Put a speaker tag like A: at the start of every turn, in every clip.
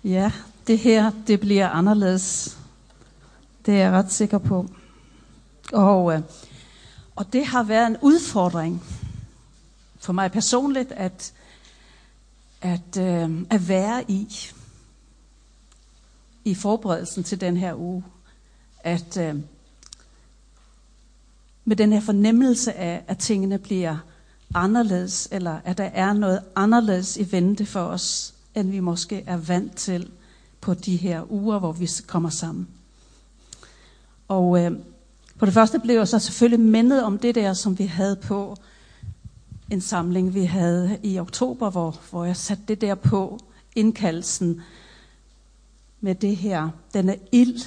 A: Ja, det her, det bliver anderledes. Det er jeg ret sikker på. Og det har været en udfordring for mig personligt at være i forberedelsen til den her uge. Med den her fornemmelse af, at tingene bliver anderledes, eller at der er noget anderledes i vente for os, end vi måske er vant til på de her uger, hvor vi kommer sammen. Og på det første blev jeg så selvfølgelig mindet om det der, som vi havde på en samling, vi havde i oktober, hvor jeg satte det der på, indkaldelsen med det her, denne ild.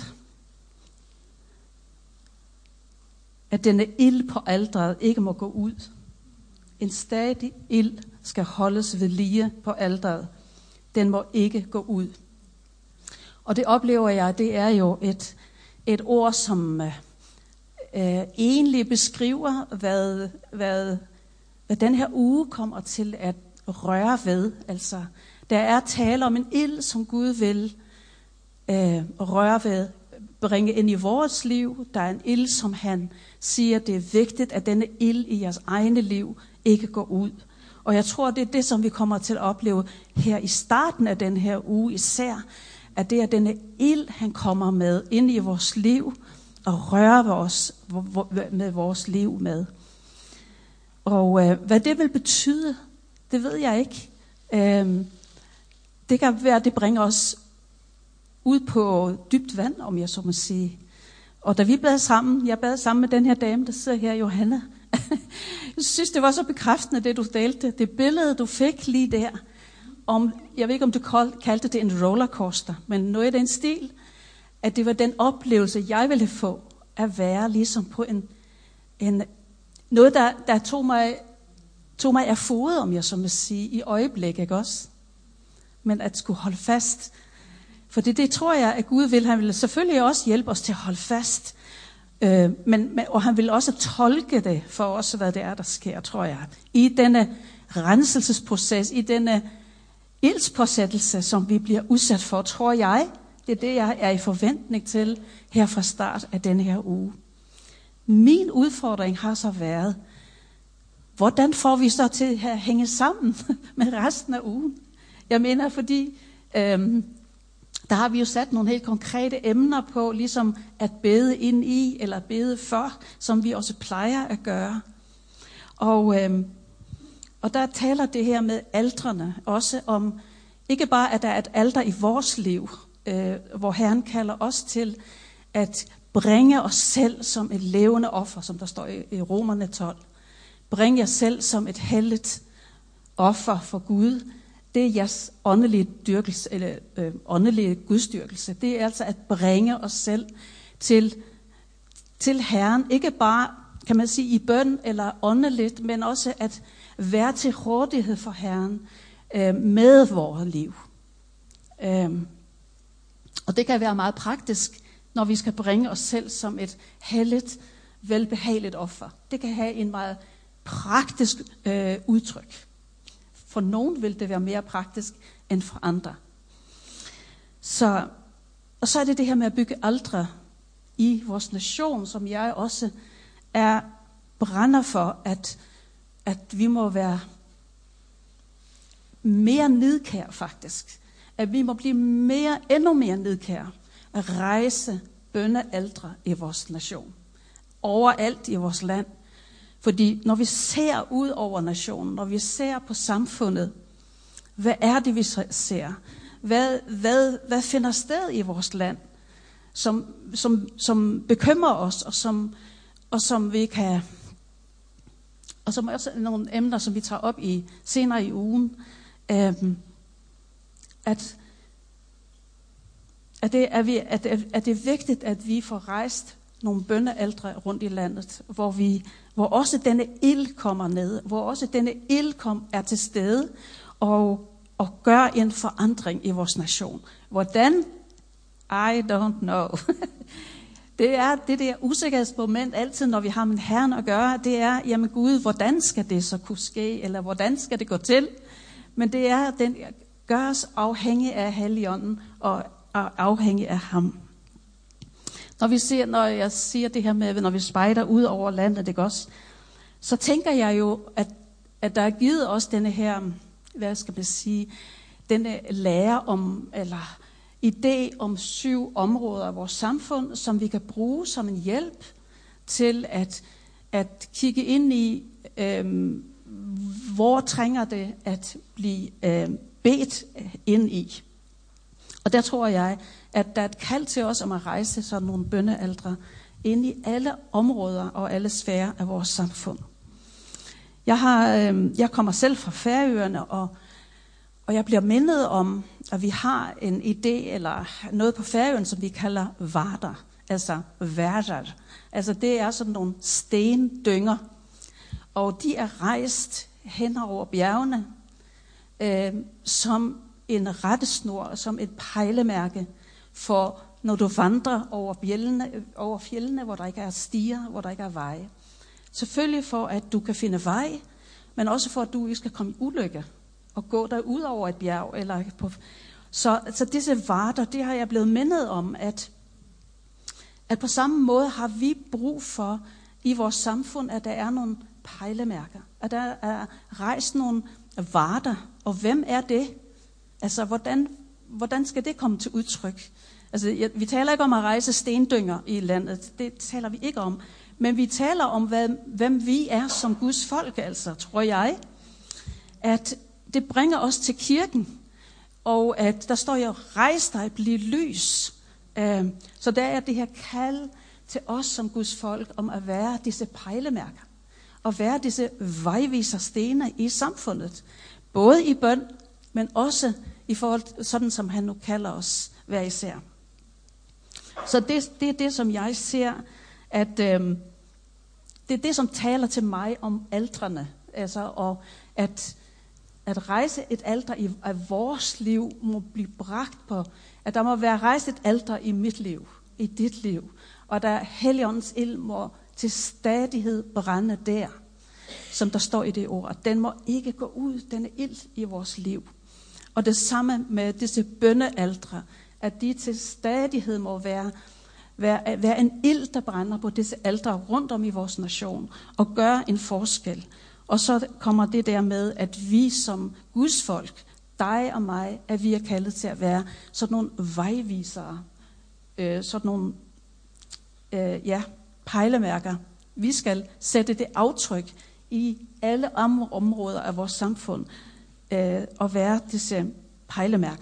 A: At denne ild på alteret ikke må gå ud. En stadig ild skal holdes ved lige på alteret. Den må ikke gå ud. Og det oplever jeg, det er jo et ord, som egentlig beskriver, hvad den her uge kommer til at røre ved. Altså, der er tale om en ild, som Gud vil røre ved, bringe ind i vores liv. Der er en ild, som han siger, det er vigtigt, at denne ild i jeres egne liv ikke går ud. Og jeg tror, det er det, som vi kommer til at opleve her i starten af den her uge især, at det er denne ild, han kommer med ind i vores liv og rører med vores liv med. Og hvad det vil betyde, det ved jeg ikke. Det kan være, at det bringer os ud på dybt vand, om jeg så må sige. Og da vi bad sammen, jeg bad sammen med den her dame, der sidder her, Johanna. Jeg synes, det var så bekræftende, det du delte. Det billede, du fik lige der. Jeg ved ikke, om du kaldte det en rollercoaster, men noget i den stil, at det var den oplevelse, jeg ville få, at være ligesom på noget, der tog mig af fode, om jeg så må sige, i øjeblikket, ikke også? Men at skulle holde fast. For det tror jeg, at Gud vil. Han vil selvfølgelig også hjælpe os til at holde fast. Og han vil også tolke det for os, hvad det er, der sker, tror jeg. I denne renselsesproces, i denne ildspåsættelse, som vi bliver udsat for, tror jeg, det er det, jeg er i forventning til her fra start af denne her uge. Min udfordring har så været, hvordan får vi så til at hænge sammen med resten af ugen? Jeg mener, fordi der har vi jo sat nogle helt konkrete emner på, ligesom at bede ind i, eller bede for, som vi også plejer at gøre. Og der taler det her med altrene også om, ikke bare at der er et alter i vores liv, hvor Herren kalder os til at bringe os selv som et levende offer, som der står i Romerne 12. Bring jer selv som et helligt offer for Gud. Det er jeres åndelige dyrkelse, eller åndelige gudsdyrkelse. Det er altså at bringe os selv til Herren. Ikke bare, kan man sige, i bøn eller åndeligt, men også at være til rådighed for Herren med vores liv. Og det kan være meget praktisk, når vi skal bringe os selv som et helligt, velbehageligt offer. Det kan have en meget praktisk udtryk. For nogen vil det være mere praktisk end for andre. Og så er det her med at bygge altre i vores nation, som jeg også brænder for, at vi må være mere nidkær faktisk. At vi må blive endnu mere nidkær at rejse bønnealtre i vores nation. Overalt i vores land. Fordi når vi ser ud over nationen, når vi ser på samfundet, hvad er det, vi ser? Hvad finder sted i vores land, som bekymrer os, og som vi kan, og som også er nogle emner, som vi tager op i senere i ugen, at det er vigtigt, at vi får rejst nogle bønnealtre rundt i landet, hvor også denne ild kommer ned, hvor også denne ild er til stede og gør en forandring i vores nation. Hvordan? I don't know. Det er det der usikkerhedsmoment altid, når vi har med Herren at gøre, det er, jamen Gud, hvordan skal det så kunne ske, eller hvordan skal det gå til? Men det er Gør os afhængige af Helligånden og afhængige af ham. Når jeg siger det her med, når vi spejder ud over landet, ikke også, så tænker jeg jo, at der er givet os denne her, hvad skal man sige, denne lære om, eller idé om 7 områder af vores samfund, som vi kan bruge som en hjælp til at kigge ind i, hvor trænger det at blive bedt ind i. Og der tror jeg, at der er et kald til os om at rejse sådan nogle bønnealdre ind i alle områder og alle sfærer af vores samfund. Jeg kommer selv fra Færøerne, og jeg bliver mindet om, at vi har en idé eller noget på Færøerne, som vi kalder varder, altså værter. Altså det er sådan nogle stendynger, og de er rejst hen over bjergene som en rettesnor, som et pejlemærke for, når du vandrer over fjellene, hvor der ikke er stier, hvor der ikke er veje. Selvfølgelig for, at du kan finde vej, men også for, at du ikke skal komme i ulykke og gå der ud over et bjerg. Så disse varder, det har jeg blevet mindet om, at på samme måde har vi brug for i vores samfund, at der er nogle pejlemærker, at der er rejst nogle varder, og hvem er det? Altså, hvordan skal det komme til udtryk? Altså, vi taler ikke om at rejse stendynger i landet, det taler vi ikke om, men vi taler om, hvem vi er som Guds folk, altså, tror jeg, at det bringer os til kirken, og at der står jo, rejs dig, bliv lys. Så der er det her kald til os som Guds folk, om at være disse pejlemærker, og være disse vejviserstener i samfundet, både i bøn, men også i forhold sådan, som han nu kalder os hver især. Så det er det, som jeg ser, at det er det, som taler til mig om altrene. Altså, og at rejse et alter i vores liv må blive bragt på, at der må være rejst et alter i mit liv, i dit liv, og der Helligåndens ild må til stadighed brænde der, som der står i det ord. Den må ikke gå ud, denne ild i vores liv. Og det samme med disse bønnealdre, at de til stadighed må være en ild, der brænder på disse aldre rundt om i vores nation, og gøre en forskel. Og så kommer det der med, at vi som Guds folk, dig og mig, at vi er kaldet til at være sådan nogle vejvisere, sådan nogle pejlemærker. Vi skal sætte det aftryk i alle områder af vores samfund, og være disse pejlemærker.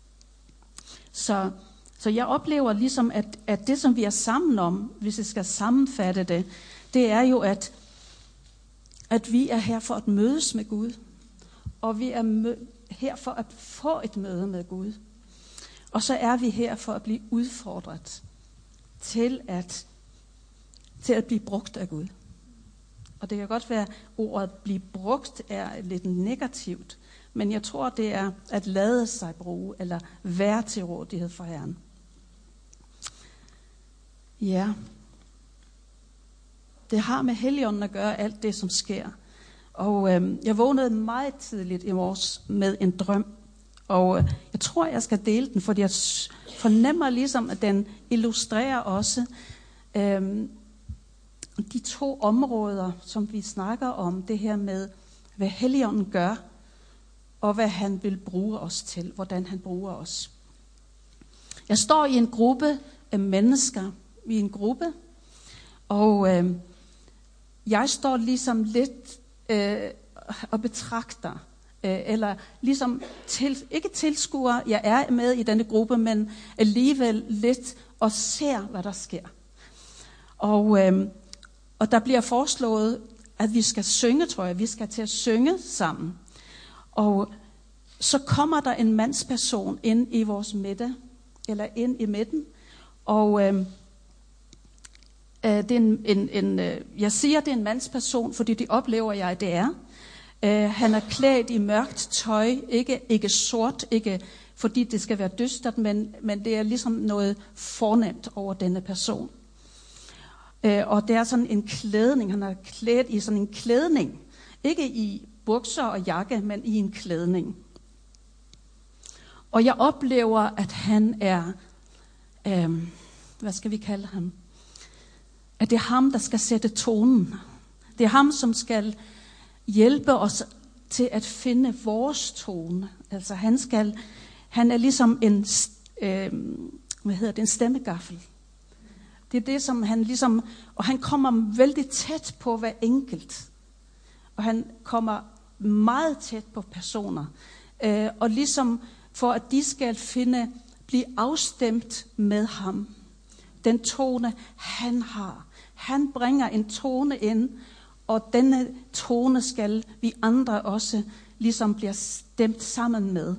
A: Så jeg oplever ligesom, at det, som vi er sammen om, hvis jeg skal sammenfatte det er jo, at vi er her for at mødes med Gud. Og vi er her for at få et møde med Gud. Og så er vi her for at blive udfordret til at blive brugt af Gud. Og det kan godt være, at ordet blive brugt er lidt negativt, men jeg tror, det er at lade sig bruge, eller være til rådighed for Herren. Ja. Det har med Helligånden at gøre, alt det, som sker. Og jeg vågnede meget tidligt i morges med en drøm. Og jeg tror, jeg skal dele den, fordi jeg fornemmer ligesom, at den illustrerer også de 2 områder, som vi snakker om. Det her med, hvad Helligånden gør, og hvad han vil bruge os til. Hvordan han bruger os. Jeg står i en gruppe af mennesker. I en gruppe. Og jeg står ligesom lidt og betragter, eller ligesom ikke tilskuer, jeg er med i denne gruppe, men alligevel lidt og ser, hvad der sker. Og der bliver foreslået, at vi skal synge, tror jeg. Vi skal til at synge sammen. Og så kommer der en mandsperson ind i vores midte, eller ind i midten, og det er jeg siger, det er en mandsperson, fordi det oplever jeg, det er. Han er klædt i mørkt tøj, ikke sort, ikke fordi det skal være dystert, men det er ligesom noget fornemt over denne person. Og det er sådan en klædning, han er klædt i sådan en klædning. Ikke i bukser og jakke, men i en klædning. Og jeg oplever, at han er, hvad skal vi kalde ham? At det er ham, der skal sætte tonen. Det er ham, som skal hjælpe os til at finde vores tone. Altså han er ligesom en stemmegaffel. Det er det, som han ligesom, og han kommer vældig tæt på hver enkelt. Og han kommer meget tæt på personer. Og ligesom for at de skal blive afstemt med ham. Den tone, han har. Han bringer en tone ind, og denne tone skal vi andre også ligesom bliver stemt sammen med.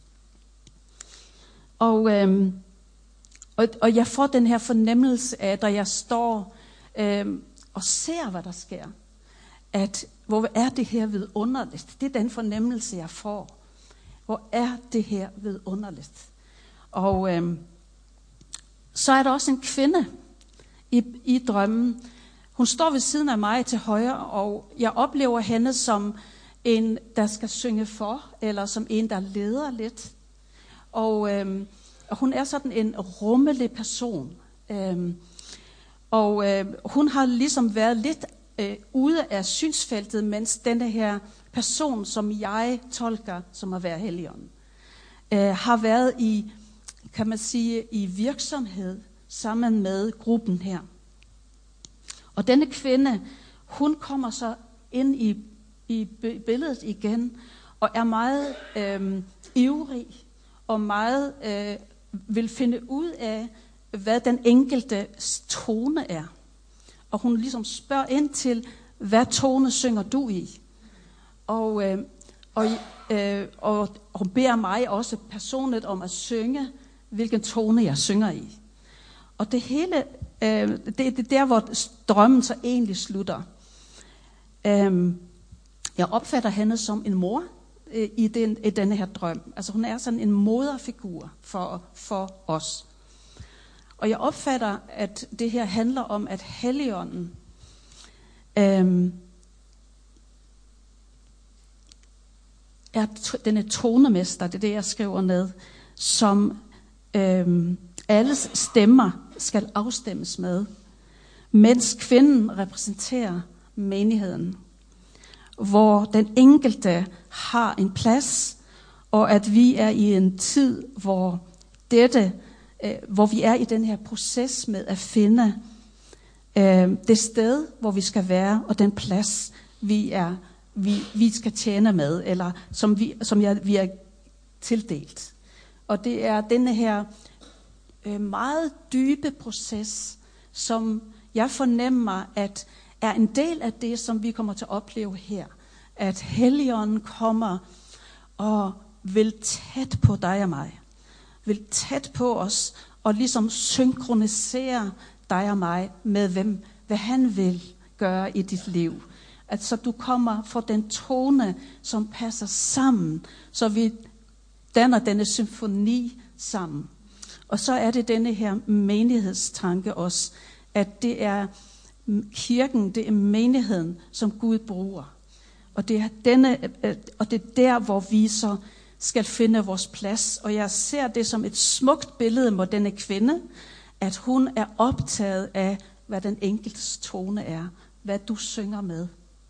A: Og jeg får den her fornemmelse af, da jeg står og ser, hvad der sker, at hvor er det her vidunderligt? Det er den fornemmelse, jeg får. Hvor er det her vidunderligt? Og så er der også en kvinde i drømmen. Hun står ved siden af mig til højre, og jeg oplever hende som en, der skal synge for, eller som en, der leder lidt. Og hun er sådan en rummelig person. Hun har ligesom været lidt ude af synsfeltet, mens denne her person, som jeg tolker som at være Helligånden, har været i, kan man sige, i virksomhed sammen med gruppen her. Og denne kvinde, hun kommer så ind i billedet igen, og er meget ivrig, og meget vil finde ud af, hvad den enkelte tone er. Og hun ligesom spørger ind til, hvad tone synger du i? Og hun beder mig også personligt om at synge, hvilken tone jeg synger i. Og det hele, det er der, hvor drømmen så egentlig slutter. Jeg opfatter hende som en mor i denne her drøm. Altså hun er sådan en moderfigur for os. Og jeg opfatter, at det her handler om, at Helligånden er denne tonemester, det er det, jeg skriver ned, som alles stemmer skal afstemmes med, mens kvinden repræsenterer menigheden, hvor den enkelte har en plads, og at vi er i en tid, hvor vi er i den her proces med at finde det sted, hvor vi skal være, og den plads, vi skal tjene med, eller vi er tildelt. Og det er denne her meget dybe proces, som jeg fornemmer, at er en del af det, som vi kommer til at opleve her. At Helligånden kommer og vil tæt på dig og mig. Vil tæt på os og ligesom synkronisere dig og mig med, hvad han vil gøre i dit liv. At så du kommer for den tone, som passer sammen, så vi danner denne symfoni sammen. Og så er det denne her menighedstanke også, at det er kirken, det er menigheden, som Gud bruger. Og det er der, hvor vi så skal finde vores plads. Og jeg ser det som et smukt billede med denne kvinde, at hun er optaget af, hvad den enkeltes tone er, hvad du synger med.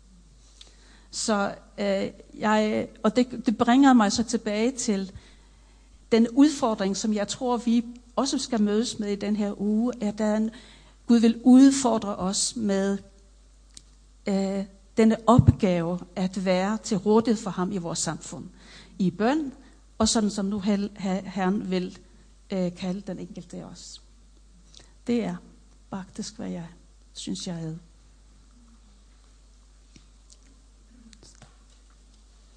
A: Så det bringer mig så tilbage til den udfordring, som jeg tror, vi også skal mødes med i den her uge, at Gud vil udfordre os med denne opgave at være til rådighed for ham i vores samfund. I bøn, og sådan som nu Herren vil kalde den enkelte også. Det er faktisk, hvad jeg synes, jeg havde.